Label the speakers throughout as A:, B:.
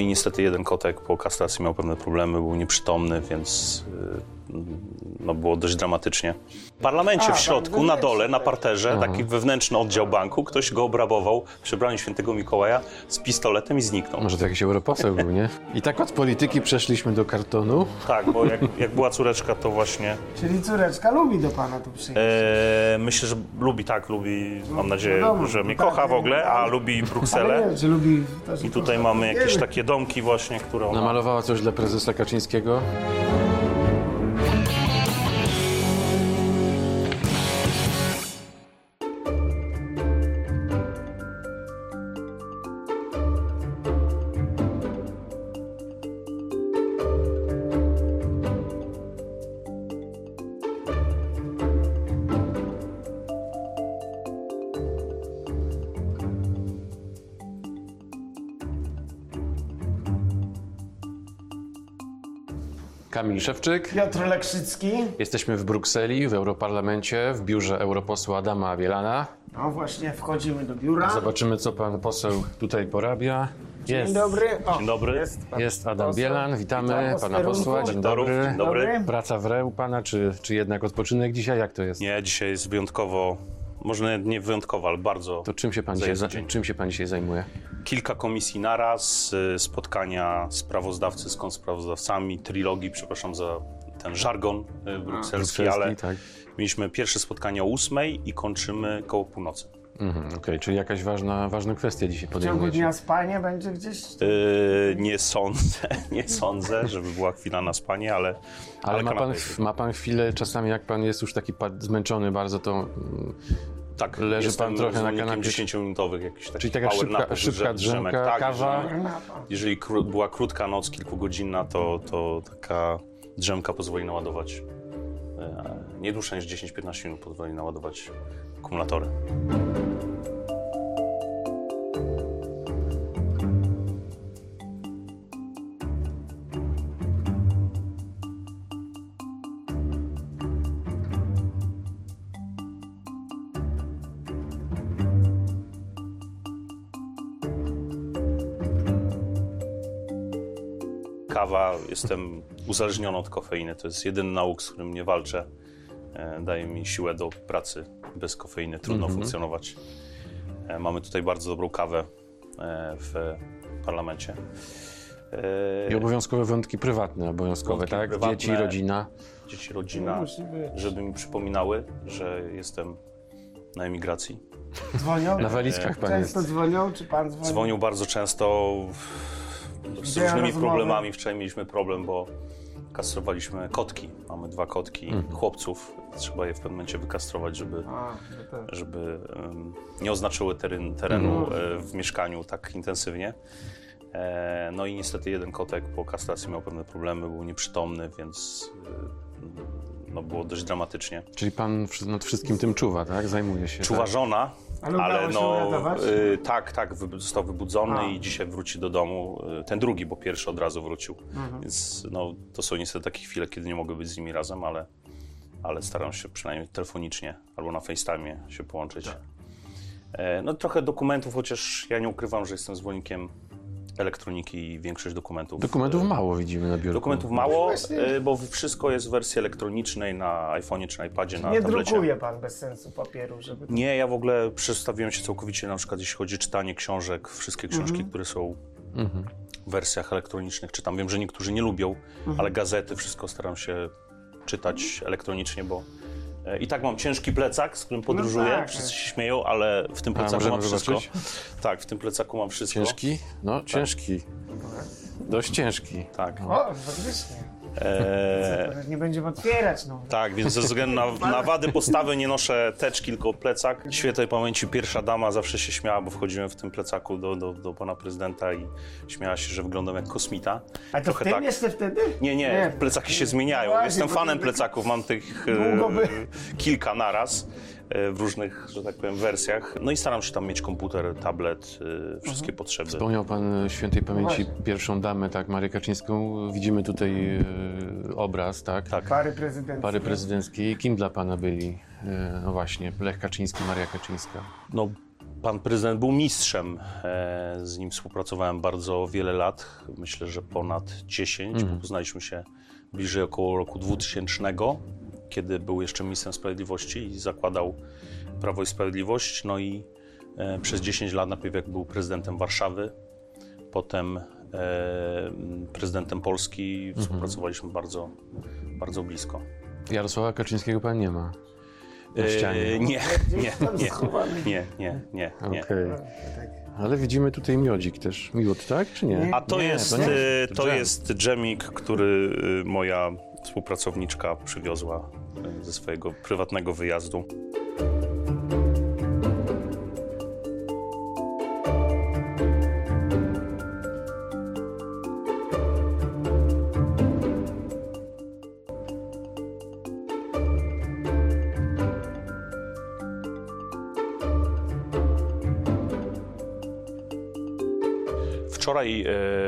A: i niestety jeden kotek po kastracji miał pewne problemy, był nieprzytomny, więc no, było dość dramatycznie. W parlamencie w środku, na dole, na parterze, taki wewnętrzny oddział banku, ktoś go obrabował w przebraniu świętego Mikołaja z pistoletem i zniknął.
B: Może to jakiś europoseł był, nie? I tak od polityki przeszliśmy do kartonu.
A: Tak, bo jak była córeczka, to właśnie...
C: Czyli córeczka lubi do pana tu przyjść.
A: Myślę, że lubi, mam nadzieję,
C: wiadomo,
A: że mnie
C: tak,
A: kocha w ogóle, a lubi Brukselę.
C: Ale nie, czy lubi też
A: I tutaj mamy jakieś takie domki właśnie, które ona...
B: Namalowała coś dla prezesa Kaczyńskiego. Kamil Szewczyk.
C: Piotr Lekrzycki.
B: Jesteśmy w Brukseli, w Europarlamencie, w biurze europosła Adama Bielana.
C: No właśnie, wchodzimy do biura.
B: Zobaczymy, co pan poseł tutaj porabia.
C: Dzień dobry. O,
A: Dzień dobry.
B: Jest Adam
C: poseł.
B: Bielan, witamy
C: Witam
B: pana posła. Dzień dobry.
A: Dzień dobry.
B: Praca w reł pana, czy jednak odpoczynek dzisiaj? Jak to jest?
A: Nie, dzisiaj jest wyjątkowo, może nie wyjątkowo, ale bardzo...
B: To czym się pan dzisiaj zajmuje?
A: Kilka komisji naraz, spotkania sprawozdawcy z kontsprawozdawcami, trilogii, przepraszam za ten żargon brukselski, ale
B: tak.
A: mieliśmy pierwsze spotkanie o 8:00 i kończymy koło północy.
B: Okej, czyli jakaś ważna kwestia dzisiaj
C: w ciągu
B: podejmujecie.
C: dnia spanie będzie gdzieś?
A: Nie sądzę, żeby była chwila na spanie, ale
B: ma pan chwilę czasami, jak pan jest już taki zmęczony bardzo, to
A: tak,
B: leży
A: jestem
B: pan trochę na kanapie.
A: 10-minutowych jakichś takich
B: Czyli taka
A: power napów,
B: szybka drzemka,
A: tak,
B: kawa.
A: Jeżeli była krótka noc, kilkugodzinna, to taka drzemka pozwoli naładować, nie dłuższa niż 10-15 minut pozwoli naładować akumulatory. Kawa, jestem uzależniony od kofeiny, to jest jedyny nauk, z którym nie walczę. Daje mi siłę do pracy. Bez kofeiny trudno funkcjonować. Mamy tutaj bardzo dobrą kawę w parlamencie.
B: I obowiązkowe wątki prywatne, tak?
A: prywatne.
B: Dzieci, rodzina.
A: Dzieci, rodzina,
C: Musi być.
A: żeby mi przypominały, że jestem na emigracji.
C: Dzwonią?
B: Na walizkach pan jest.
C: Często dzwonią, czy pan dzwoni?
A: Dzwonił bardzo często z
C: Gdzie
A: różnymi
C: rozmowy?
A: problemami. Wczoraj mieliśmy problem, bo kastrowaliśmy kotki. Mamy 2 kotki chłopców. Trzeba je w pewnym momencie wykastrować, żeby nie oznaczyły terenu w mieszkaniu tak intensywnie. No i niestety jeden kotek po kastracji miał pewne problemy, był nieprzytomny, więc no, było dość dramatycznie.
B: Czyli pan nad wszystkim tym czuwa, tak? Zajmuje się.
A: Czuwa
B: tak?
A: żona,
C: Ale
A: ale
C: udało się
A: no
C: uratować?
A: tak, został wybudzony i dzisiaj wróci do domu. Ten drugi, bo pierwszy od razu wrócił. Więc no, to są niestety takie chwile, kiedy nie mogę być z nimi razem, ale staram się przynajmniej telefonicznie albo na FaceTime'ie się połączyć. No trochę dokumentów, chociaż ja nie ukrywam, że jestem zwolennikiem elektroniki i większość dokumentów.
B: Dokumentów mało widzimy na biurku.
A: Dokumentów mało, bo wszystko jest w wersji elektronicznej na iPhone'ie czy na iPadzie, na
C: Nie
A: tablecie.
C: drukuje pan bez sensu papieru, żeby...
A: Nie, ja w ogóle przestawiłem się całkowicie, na przykład jeśli chodzi o czytanie książek, wszystkie książki, które są w wersjach elektronicznych czytam. Wiem, że niektórzy nie lubią, ale gazety, wszystko staram się czytać elektronicznie, bo i tak mam ciężki plecak, z którym podróżuję,
C: tak.
A: wszyscy się śmieją, ale w tym plecaku mam
B: możemy
A: wszystko.
B: zobaczyć?
A: Tak, w tym plecaku mam wszystko.
B: Ciężki? No, ciężki. Dość ciężki.
A: Tak.
C: O, faktycznie. Nie będziemy otwierać, no.
A: Tak, więc ze względu na wady postawy nie noszę teczki, tylko plecak. Świętej pamięci pierwsza dama zawsze się śmiała, bo wchodziłem w tym plecaku do pana prezydenta i śmiała się, że wyglądam jak kosmita.
C: A to w tym jeszcze wtedy?
A: Nie, plecaki się zmieniają.
C: Właśnie,
A: Jestem
C: bo
A: fanem
C: to-
A: plecaków, mam tych kilka naraz w różnych, że tak powiem, wersjach. No i staram się tam mieć komputer, tablet, wszystkie potrzeby.
B: Wspomniał pan świętej pamięci pierwszą damę, tak, Marię Kaczyńską. Widzimy tutaj obraz, tak?
A: Tak.
C: Pary prezydenckie.
B: Pary prezydenckiej. Kim dla pana byli? No właśnie, Lech Kaczyński, Maria Kaczyńska.
A: No, Pan prezydent był mistrzem. Z nim współpracowałem bardzo wiele lat, myślę, że ponad 10. Poznaliśmy się bliżej około roku 2000, kiedy był jeszcze ministrem sprawiedliwości i zakładał Prawo i Sprawiedliwość. No i przez 10 lat, najpierw jak był prezydentem Warszawy, potem prezydentem Polski, współpracowaliśmy bardzo, bardzo blisko.
B: Jarosława Kaczyńskiego pan nie ma na ścianie?
A: Nie.
B: Okej. Ale widzimy tutaj miodzik też. Miód, tak, czy nie?
A: A to
B: to
A: jest dżemik, który moja współpracowniczka przywiozła ze swojego prywatnego wyjazdu. Wczoraj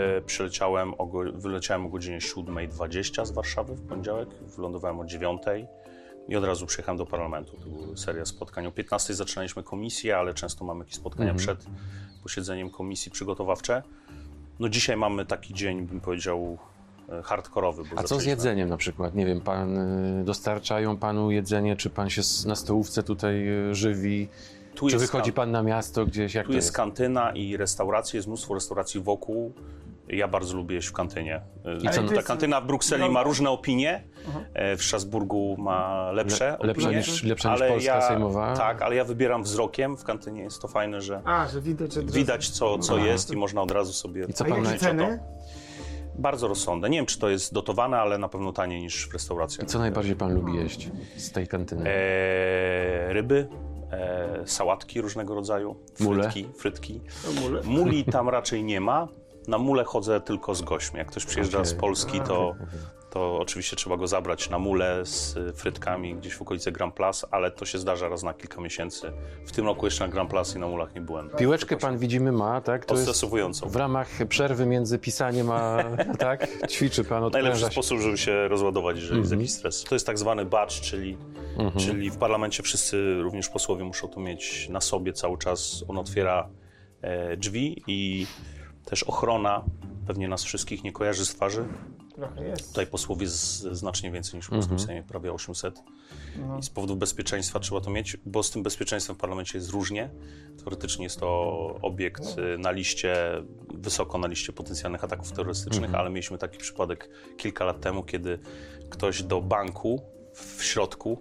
A: wyleciałem o godzinie 7:20 z Warszawy w poniedziałek, wylądowałem o 9:00 i od razu przyjechałem do parlamentu. To była seria spotkań. O 15:00 zaczynaliśmy komisję, ale często mamy jakieś spotkania przed posiedzeniem komisji przygotowawcze. No dzisiaj mamy taki dzień, bym powiedział, hardkorowy.
B: A co z jedzeniem na przykład? Nie wiem, dostarczają panu jedzenie, czy pan się na stołówce tutaj żywi? Czy wychodzi pan na miasto gdzieś? Jak
A: tu jest kantyna i restauracje, jest mnóstwo restauracji wokół. Ja bardzo lubię jeść w kantynie. Ta kantyna w Brukseli ma różne opinie, w Strasburgu ma lepsze
B: opinie. Lepsze niż Polska sejmowa?
A: Tak, ale ja wybieram wzrokiem. W kantynie jest to fajne, że widać co jest i można od razu sobie...
B: I co pan
C: ceny?
A: Bardzo rozsądne. Nie wiem, czy to jest dotowane, ale na pewno taniej niż w restauracjach.
B: I co najbardziej pan lubi jeść z tej kantyny?
A: Ryby. Sałatki różnego rodzaju, frytki. Muli tam raczej nie ma. Na mule chodzę tylko z gośćmi. Jak ktoś przyjeżdża z Polski, to oczywiście trzeba go zabrać na mule z frytkami gdzieś w okolicy Grand Place, ale to się zdarza raz na kilka miesięcy. W tym roku jeszcze na Grand Place i na mulach nie byłem.
B: Piłeczkę pan widzimy ma, tak? To
A: odstresowującą.
B: W ramach przerwy między pisaniem a tak? Ćwiczy pan, odpręża się.
A: Najlepszy sposób, żeby się rozładować, jeżeli jest jakiś stres. To jest tak zwany badge, czyli w parlamencie wszyscy, również posłowie, muszą to mieć na sobie cały czas. On otwiera drzwi i też ochrona pewnie nas wszystkich nie kojarzy z twarzy.
C: Trochę jest.
A: Tutaj posłów jest znacznie więcej niż w polskim Sejmie, prawie 800. I z powodów bezpieczeństwa trzeba to mieć, bo z tym bezpieczeństwem w parlamencie jest różnie. Teoretycznie jest to obiekt na liście, wysoko na liście potencjalnych ataków terrorystycznych, ale mieliśmy taki przypadek kilka lat temu, kiedy ktoś do banku w środku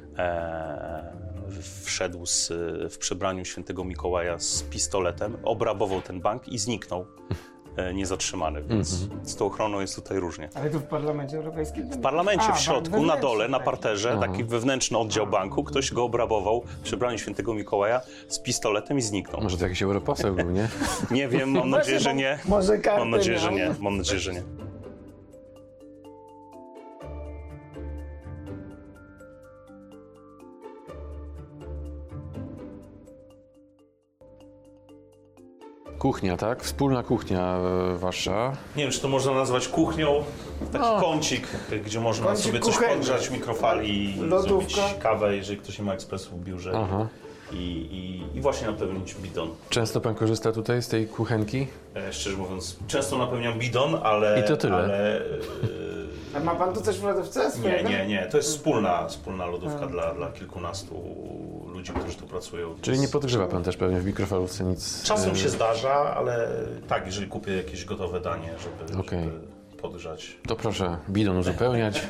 A: wszedł w przebraniu świętego Mikołaja z pistoletem, obrabował ten bank i zniknął. Niezatrzymany, więc z tą ochroną jest tutaj różnie.
C: Ale tu w Parlamencie Europejskim?
A: W parlamencie, w środku, na dole, na parterze, taki wewnętrzny oddział banku, ktoś go obrabował w przebraniu świętego Mikołaja z pistoletem i zniknął.
B: Może to jakiś europoseł był, nie?
A: Nie wiem, mam nadzieję, że nie.
C: Może kartę
A: Mam nadzieję, że nie. Mam nadzieję, że nie.
B: Kuchnia, tak? Wspólna kuchnia wasza.
A: Nie wiem, czy to można nazwać kuchnią. Taki kącik, gdzie można sobie coś podgrzać w mikrofali i zrobić kawę, jeżeli ktoś nie ma ekspresu w biurze. I właśnie napełnić bidon.
B: Często pan korzysta tutaj z tej kuchenki?
A: Szczerze mówiąc, często napełniam bidon, ale...
B: I to tyle?
C: A ma pan tu coś w lodówce?
A: Nie. To jest wspólna lodówka dla kilkunastu ludzi, którzy tu pracują.
B: Czyli nie podgrzewa pan też pewnie w mikrofalówce nic?
A: Czasem się zdarza, ale tak, jeżeli kupię jakieś gotowe danie, żeby podgrzać.
B: To proszę bidon uzupełniać.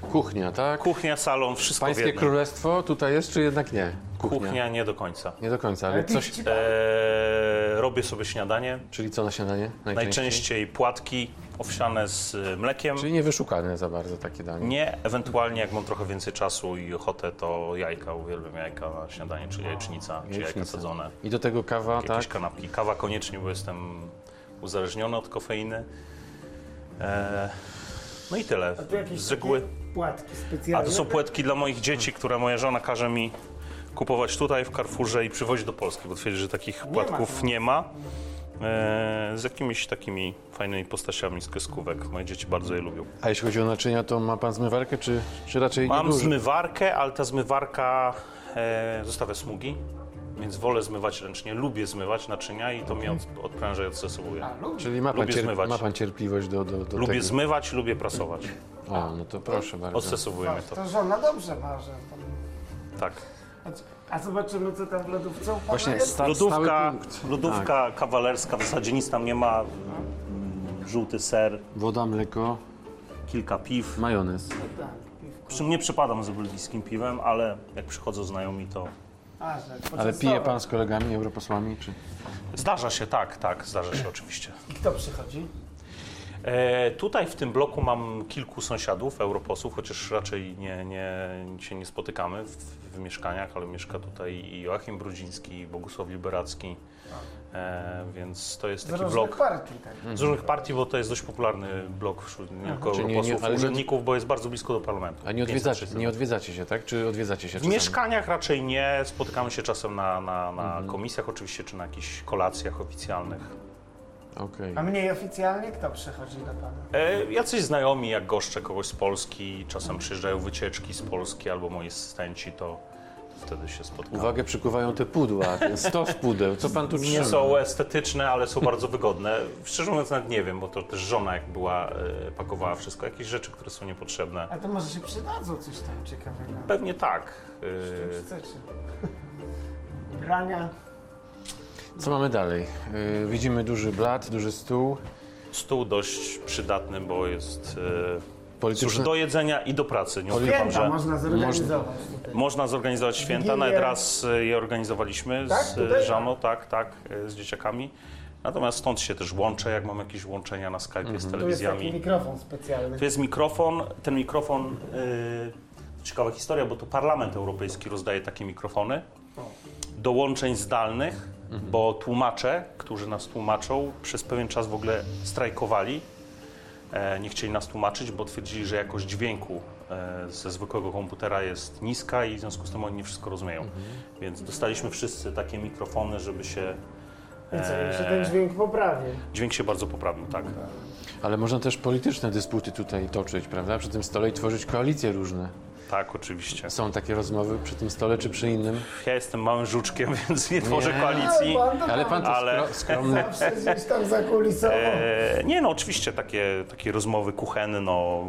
B: Kuchnia, tak?
A: Kuchnia, salon, wszystko w
B: Pańskie
A: jednym.
B: królestwo tutaj jest, czy jednak nie?
A: Kuchnia nie do końca.
B: Nie do końca, ale coś...
A: Robię sobie śniadanie.
B: Czyli co na śniadanie?
A: Najczęściej płatki owsiane z mlekiem.
B: Czyli niewyszukane za bardzo takie danie.
A: Nie, ewentualnie jak mam trochę więcej czasu i ochotę, to jajka. Uwielbiam jajka na śniadanie, czy jajecznica, czy jajka sadzone.
B: I do tego kawa,
A: Jakieś
B: tak?
A: kanapki. Kawa koniecznie, bo jestem uzależniony od kofeiny. No i tyle.
C: A tu jakieś
A: Z reguły.
C: płatki
A: A
C: specjalne?
A: to są płatki dla moich dzieci, które moja żona każe mi kupować tutaj w Carrefourze i przywozić do Polski, bo twierdzi, że takich płatków nie ma. Z jakimiś takimi fajnymi postaciami z kreskówek. Moje dzieci bardzo je lubią.
B: A jeśli chodzi o naczynia, to ma pan zmywarkę, czy raczej
A: Mam
B: nie duży?
A: zmywarkę, ale ta zmywarka zostawia smugi, więc wolę zmywać ręcznie. Lubię zmywać naczynia i to mnie odpręża i odstresowuje.
B: Czyli ma pan,
A: lubię zmywać.
B: ma pan cierpliwość do
A: Lubię
B: tego?
A: zmywać, lubię prasować.
B: O, no to proszę bardzo.
A: Odstresowuje mnie to.
C: To żona dobrze ma, że tam...
A: Tak.
C: A zobaczymy, co tam w lodówce u pana
B: Właśnie
C: jest?
B: stały punkt.
A: Lodówka kawalerska, w zasadzie nic tam nie ma. Żółty ser,
B: Woda, mleko,
A: kilka piw.
B: majonez.
C: Tak, piwko.
A: Przy mnie przepadam za belgijskim piwem, ale jak przychodzą znajomi, to
C: A, że
B: Ale
C: poczęstować.
B: pije pan z kolegami, europosłami, czy?
A: zdarza się, tak, zdarza się oczywiście.
C: I kto przychodzi?
A: Tutaj w tym bloku mam kilku sąsiadów, europosłów, chociaż raczej się nie spotykamy w mieszkaniach, ale mieszka tutaj i Joachim Brudziński, i Bogusław Liberacki, więc to jest
C: Z
A: taki
C: różnych
A: blok
C: partii, tak.
A: z różnych partii, bo to jest dość popularny blok wśród nie tylko
B: Czyli
A: europosłów,
B: ale
A: urzędników, bo jest bardzo blisko do parlamentu.
B: A nie
A: 500.
B: odwiedzacie się, tak? Czy odwiedzacie się
A: W
B: czasami?
A: mieszkaniach raczej nie, spotykamy się czasem na komisjach oczywiście, czy na jakichś kolacjach oficjalnych.
B: Okej.
C: A mniej oficjalnie kto przychodzi do pana?
A: Jacyś znajomi, jak goszczę kogoś z Polski, czasem przyjeżdżają wycieczki z Polski albo moi asystenci, to wtedy się spotykamy.
B: Uwagę przykuwają te pudła, ten stos pudeł. Co pan tu trzyma?
A: Nie są estetyczne, ale są bardzo wygodne. Szczerze mówiąc nawet nie wiem, bo to też żona jak była, pakowała wszystko, jakieś rzeczy, które są niepotrzebne.
C: A to może się przydadzą coś tam ciekawego.
A: Pewnie tak.
C: Chcecie. Brania.
B: Co mamy dalej? Widzimy duży blat, duży stół.
A: Stół dość przydatny, bo jest
B: Polityczne...
A: cóż, do jedzenia i do pracy. Nie ukrywam,
C: Święta
A: że
C: można zorganizować tutaj.
A: można zorganizować święta.
C: Wigilię.
A: Nawet raz je organizowaliśmy
C: Tak?
A: z
C: Tutaj?
A: żoną, tak, z dzieciakami. Natomiast stąd się też łączę, jak mam jakieś łączenia na Skype'ie z
C: Tu jest
A: telewizjami.
C: taki mikrofon specjalny.
A: Tu jest mikrofon. Ten mikrofon, ciekawa historia, bo to Parlament Europejski rozdaje takie mikrofony do łączeń zdalnych, bo tłumacze, którzy nas tłumaczą, przez pewien czas w ogóle strajkowali. Nie chcieli nas tłumaczyć, bo twierdzili, że jakość dźwięku ze zwykłego komputera jest niska i w związku z tym oni nie wszystko rozumieją. Więc dostaliśmy wszyscy takie mikrofony, żeby się...
C: I co, się ten dźwięk poprawi.
A: Dźwięk się bardzo poprawił, tak.
B: Ale można też polityczne dysputy tutaj toczyć, prawda? Przy tym stole i tworzyć koalicje różne.
A: Tak, oczywiście.
B: Są takie rozmowy przy tym stole czy przy innym?
A: Ja jestem małym żuczkiem, więc nie tworzę
B: Nie.
A: koalicji.
B: Ale pan to skromny.
C: Zawsze gdzieś tam zakulisowo.
A: Nie no, oczywiście takie rozmowy kuchenne,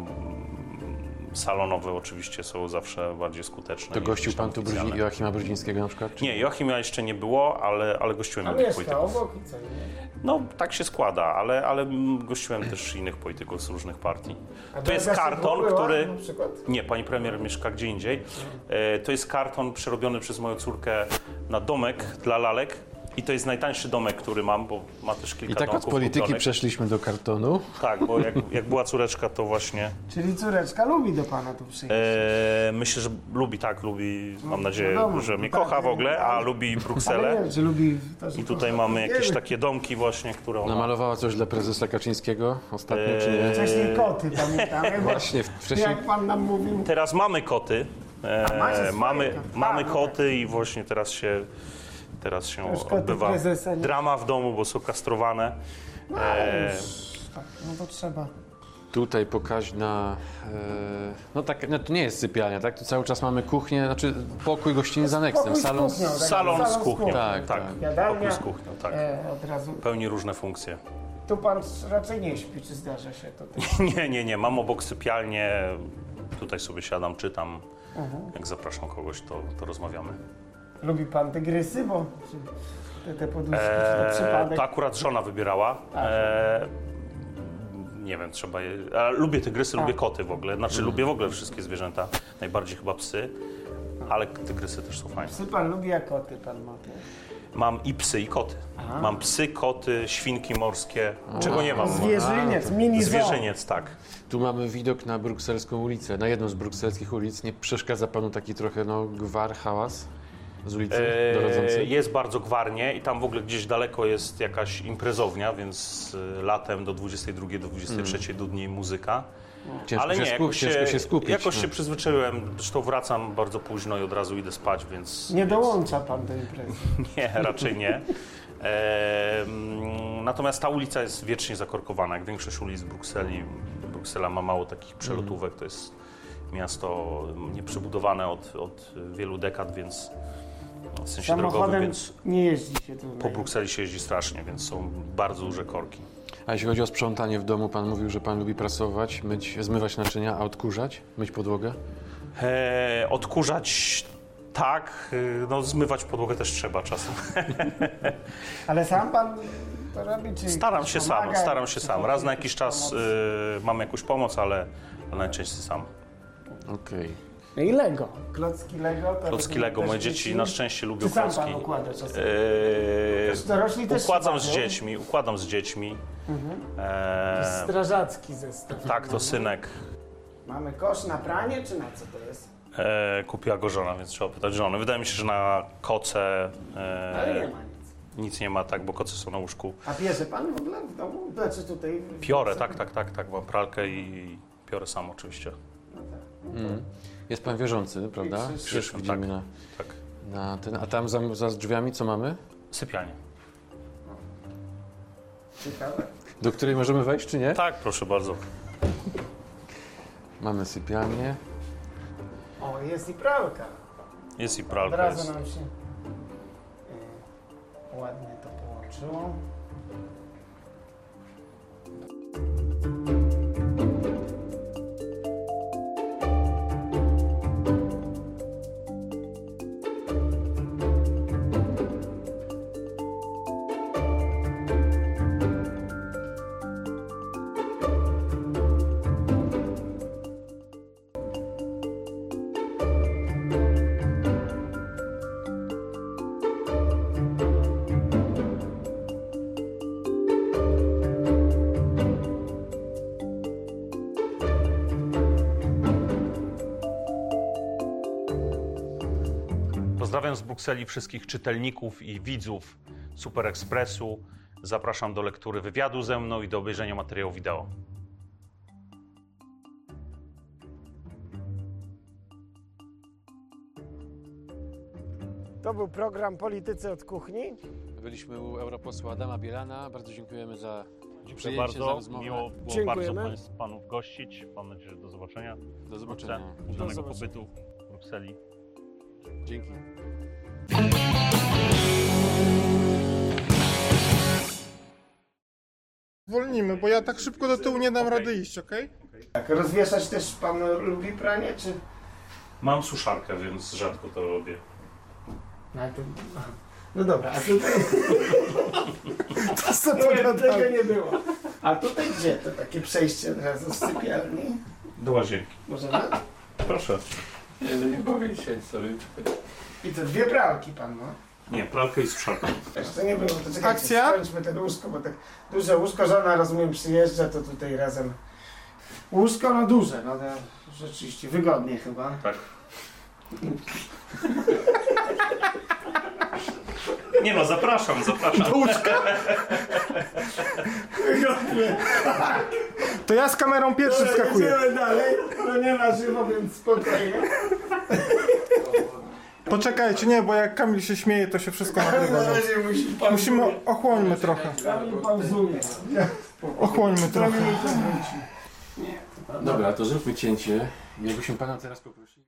A: salonowe oczywiście są zawsze bardziej skuteczne.
B: To
A: niż
B: gościł
A: gdzieś tam
B: pan tu
A: oficjalne.
B: Joachima Brudzińskiego na przykład? Czy...
A: Nie, Joachima jeszcze nie było, ale gościłem
C: A
A: innych
C: mieszka
A: polityków.
C: obok i co nie?
A: No, tak się składa, ale gościłem też innych polityków z różnych partii.
C: A
A: To jest
C: Beata
A: karton,
C: była,
A: który...
C: na przykład?
A: Nie, pani premier mieszka gdzie indziej. To jest karton przerobiony przez moją córkę na domek dla lalek. I to jest najtańszy domek, który mam, bo ma też kilka
B: I tak od
A: domków
B: polityki
A: kupionych.
B: przeszliśmy do kartonu.
A: Tak, bo jak była córeczka, to właśnie...
C: Czyli córeczka lubi do pana tu przyjść.
A: myślę, że lubi, mam nadzieję,
C: wiadomo,
A: że mnie
C: tak,
A: kocha w ogóle, a lubi
C: Ale
A: Brukselę.
C: nie wiem, czy lubi... To, że
A: I tutaj mamy jakieś takie domki właśnie, które ona...
B: Namalowała coś dla prezesa Kaczyńskiego ostatnio, czy nie?
C: Wcześniej koty, pamiętamy. bo
B: Właśnie, wcześniej...
C: Jak pan nam mówił.
A: Teraz mamy koty.
C: macie swoje
A: Mamy
C: koty.
A: koty i właśnie teraz się
C: Już koty
A: odbywa
C: prezesa nie-
A: drama w domu, bo są kastrowane.
C: No, tak, no to trzeba.
B: Tutaj pokaźna... no to nie jest sypialnia, tak? Tu cały czas mamy kuchnię, znaczy pokój gościnny z aneksem.
C: Pokój z
B: Salon
C: kuchnią, tak?
A: Salon z kuchnią.
B: Tak,
A: Tak,
B: tak.
C: Jadalnia.
A: pokój z kuchnią, tak.
C: Od razu.
A: Pełni różne funkcje.
C: Tu pan raczej nie śpi, czy zdarza się to też?
A: Nie. Mam obok sypialnię. Tutaj sobie siadam, czytam. Jak zapraszam kogoś, to rozmawiamy.
C: Lubi pan tygrysy, bo te poduszki na przypadek.
A: To akurat żona wybierała. Nie wiem, trzeba je... lubię tygrysy, lubię koty w ogóle. Znaczy lubię w ogóle wszystkie zwierzęta. Najbardziej chyba psy, ale tygrysy też są fajne.
C: Psy pan lubi, a koty pan ma?
A: Mam i psy, i koty. Mam psy, koty, świnki morskie. Czego nie mam?
C: Zwierzyniec, mini zoo.
A: Zwierzyniec, tak.
B: Tu mamy widok na brukselską ulicę, na jedną z brukselskich ulic. Nie przeszkadza panu taki trochę gwar, hałas z ulicy dorodzącej?
A: Jest bardzo gwarnie i tam w ogóle gdzieś daleko jest jakaś imprezownia, więc latem do 22, do 23 dudni muzyka.
B: Ciężko się skupić.
A: Jakoś się przyzwyczaiłem, zresztą wracam bardzo późno i od razu idę spać, więc...
C: Nie dołącza pan do imprezy.
A: Nie, raczej nie. Natomiast ta ulica jest wiecznie zakorkowana, jak większość ulic Brukseli. Bruksela ma mało takich przelotówek, to jest miasto nieprzebudowane od wielu dekad, więc w sensie drogowym, więc
C: nie jeździ się tu.
A: po Brukseli się jeździ strasznie, więc są bardzo duże korki.
B: A jeśli chodzi o sprzątanie w domu, pan mówił, że pan lubi prasować, zmywać naczynia, a odkurzać, myć podłogę?
A: Odkurzać tak, no zmywać podłogę też trzeba czasem.
C: Ale sam pan to robi, czy
A: Staram się sam. Raz na jakiś czas mam jakąś pomoc, ale najczęściej sam.
B: Okej.
C: No i Lego. Klocki Lego.
A: Klocki Lego. Moje dzieci na szczęście lubią klocki.
C: Sam pan układa czasem?
A: Dorośli też układam z dziećmi.
C: Strażacki zestaw.
A: Tak, to synek.
C: Mamy kosz na pranie, czy na co to jest?
A: Kupiła go żona, więc trzeba pytać żony. Wydaje mi się, że na koce
C: Ale nie ma nic.
A: nic nie ma, tak, bo koce są na łóżku.
C: A pierze pan w ogóle w domu? Znaczy tutaj...
A: Piorę, tak. Mam pralkę i piorę sam oczywiście.
C: No tak.
B: Jest pan wierzący, prawda? Krzyż widzimy
A: tak.
B: na ten. A tam za drzwiami co mamy?
A: Sypialnie.
C: Ciekawe.
B: Do której możemy wejść, czy nie?
A: Tak, proszę bardzo.
B: Mamy sypialnię.
C: O, jest i pralka.
A: Jest i
C: Od
A: pralka.
C: razu nam się ładnie to połączyło.
A: Pozdrawiam z Brukseli wszystkich czytelników i widzów Super Expressu. Zapraszam do lektury wywiadu ze mną i do obejrzenia materiału wideo.
C: To był program Politycy od Kuchni.
B: Byliśmy u europosła Adama Bielana. Bardzo dziękujemy za
A: Dziękuję bardzo.
B: za rozmowę.
A: Miło było
C: Dziękujemy.
A: bardzo panów gościć. Mam nadzieję, że do zobaczenia.
B: Do zobaczenia.
A: Udanego pobytu w Brukseli.
B: Dzięki.
D: Zwolnimy, bo ja tak szybko do tyłu nie dam rady iść, okej?
C: Tak, rozwieszać też pan lubi pranie, czy...
A: Mam suszarkę, więc rzadko to robię.
C: No dobra, a tutaj... tego nie było. A tutaj gdzie to takie przejście od razu z sypialni?
A: Do łazienki.
C: Możemy?
A: Proszę.
B: Nie powiem się, sorry.
C: I to dwie pralki pan ma.
A: Nie, pralkę i suszarkę.
C: To nie było, to czekajcie,
D: Akcja?
C: skończmy ten łóżko, bo tak duże łóżko, żona rozumiem przyjeżdża, to tutaj razem. Łóżko no duże, no to rzeczywiście wygodnie chyba.
A: Tak. Nie no, zapraszam.
D: Do łóżka?
C: Wygodnie.
D: To ja z kamerą pierwszy wskakuję.
C: Jedziemy dalej, to nie na żywo, więc spokojnie.
D: Poczekajcie, nie, bo jak Kamil się śmieje, to się wszystko nagrywa.
C: Na razie
D: Musimy, ochłońmy trochę.
C: Kamil pauzuje.
D: Ochłońmy trochę.
B: Dobra, to zróbmy cięcie. Jakbyśmy pana teraz poprosili.